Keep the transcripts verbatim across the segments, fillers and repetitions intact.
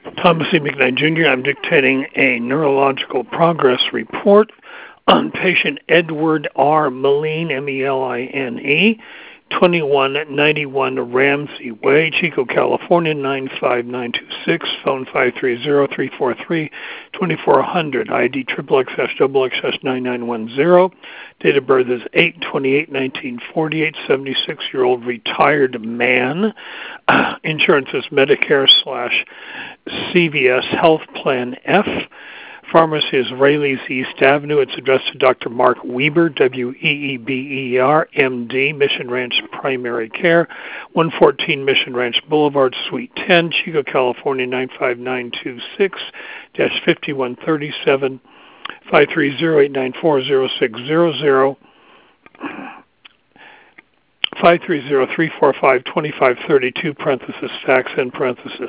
Thomas E. McKnight, Junior I'm dictating a neurological progress report on patient Edward R. Meline, M E L I N E, twenty-one ninety-one Ramsey Way, Chico, California, nine five nine two six, phone five three zero, three four three, two four zero zero, I D triple X X double X X nine nine one zero. Date of birth is eight twenty-eight nineteen forty-eight, seventy-six-year-old retired man. Uh, insurance is Medicare slash C V S Health Plan F. Pharmacy is Rayleigh's East Avenue. It's addressed to Doctor Mark Weber, W E E B E R, M D, Mission Ranch Primary Care, one fourteen Mission Ranch Boulevard, Suite ten, Chico, California, nine five nine two six, five one three seven, five three zero, eight nine four, zero six zero zero, five three zero, three four five, two five three two, parenthesis, fax, end parenthesis.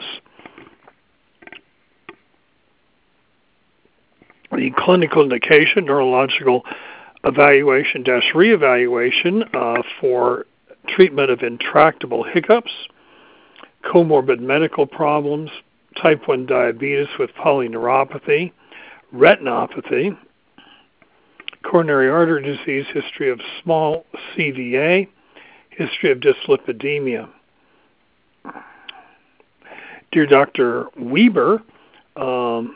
The clinical indication, neurological evaluation dash reevaluation uh, for treatment of intractable hiccups, comorbid medical problems, type one diabetes with polyneuropathy, retinopathy, coronary artery disease, history of small C V A, history of dyslipidemia. Dear Doctor Weber, um,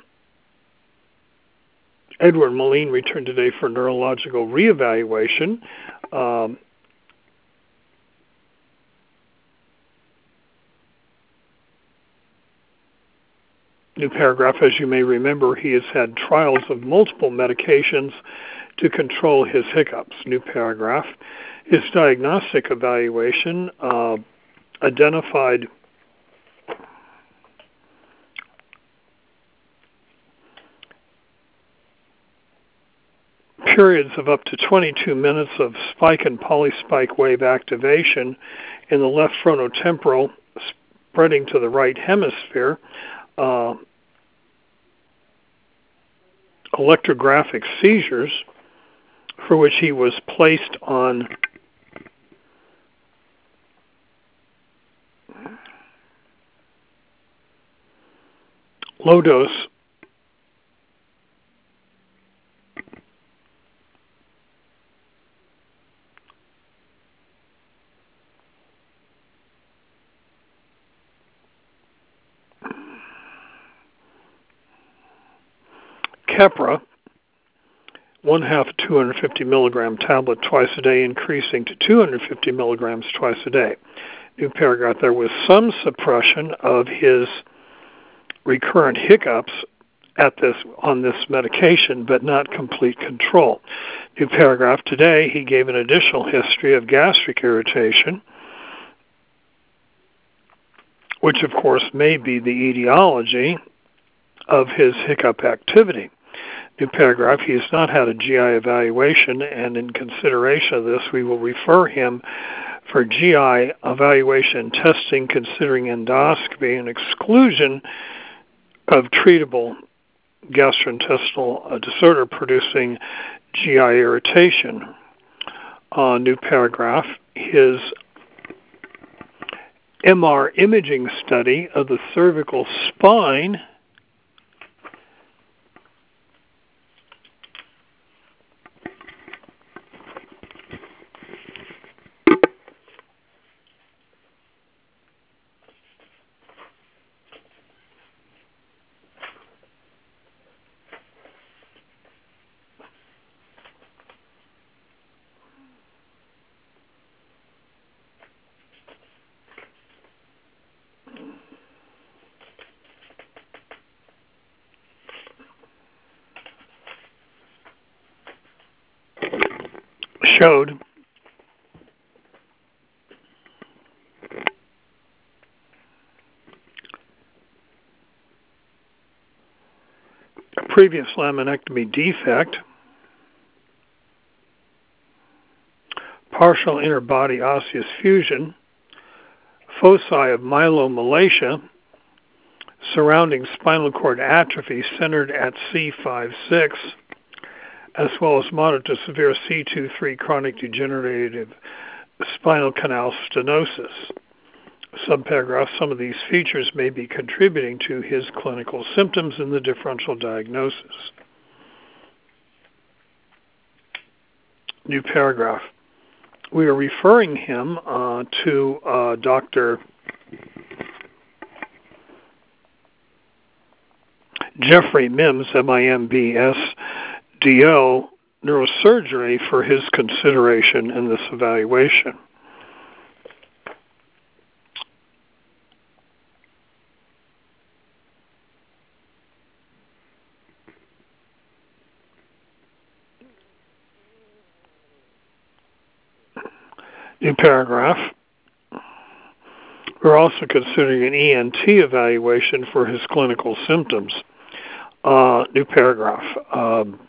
Edward Meline returned today for neurological reevaluation. Um, new paragraph, as you may remember, he has had trials of multiple medications to control his hiccups. New paragraph. His diagnostic evaluation uh, identified periods of up to twenty-two minutes of spike and polyspike wave activation in the left frontotemporal spreading to the right hemisphere, uh, electrographic seizures for which he was placed on low-dose Keppra, one half two hundred fifty milligram tablet twice a day, increasing to two hundred fifty milligrams twice a day. New paragraph, there was some suppression of his recurrent hiccups at this on this medication, but not complete control. New paragraph, today he gave an additional history of gastric irritation, which of course may be the etiology of his hiccup activity. New paragraph, he has not had a G I evaluation, and in consideration of this, we will refer him for G I evaluation testing considering endoscopy and exclusion of treatable gastrointestinal disorder producing G I irritation. Uh, new paragraph, his M R imaging study of the cervical spine showed a previous laminectomy defect, partial interbody osseous fusion, foci of myelomalacia, surrounding spinal cord atrophy centered at C five six, as well as moderate to severe C two three chronic degenerative spinal canal stenosis. Subparagraph, some of these features may be contributing to his clinical symptoms in the differential diagnosis. New paragraph. We are referring him uh, to uh, Doctor Jeffrey Mims, M I M B S, D O, neurosurgery for his consideration in this evaluation. New paragraph. We're also considering an E N T evaluation for his clinical symptoms. Uh, new paragraph. Um,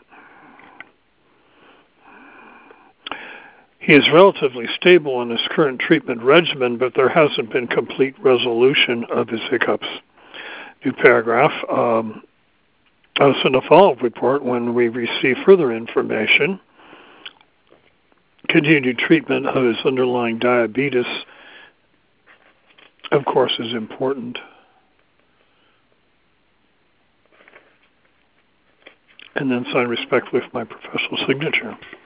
he is relatively stable in his current treatment regimen, but there hasn't been complete resolution of his hiccups. New paragraph. Um, I'll send a follow-up report when we receive further information. Continued treatment of his underlying diabetes, of course, is important. And then sign respectfully with my professional signature.